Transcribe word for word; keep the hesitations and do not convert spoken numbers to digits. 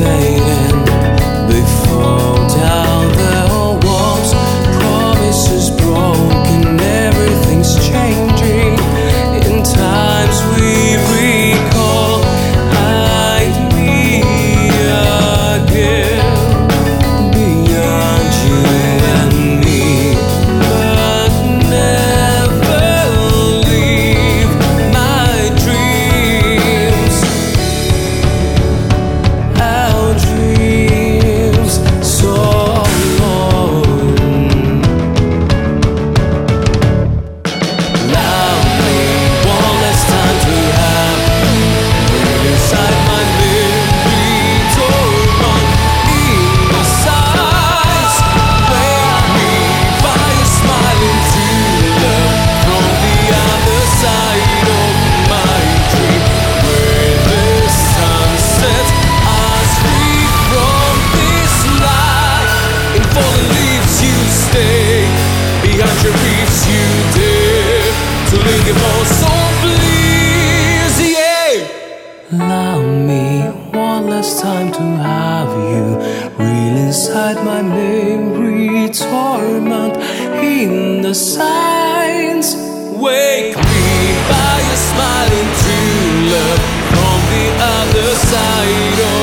fading before down the walls. Promises broken, everything's changing. In times we recall, hide me again beyond you and me, but never leave my dreams. Our dreams so long. Allow me one last time to have you inside my memory, dormant in the silence. Wake me by your smiling true love from the other side of my dream, where the sun sets us free from this life. In fallen leaves you stay, behind your reefs you dare to linger for, so please, yeah. Allow me one last time to have you real inside my memory, torment in the signs. Wake me by your smiling true love from the other side of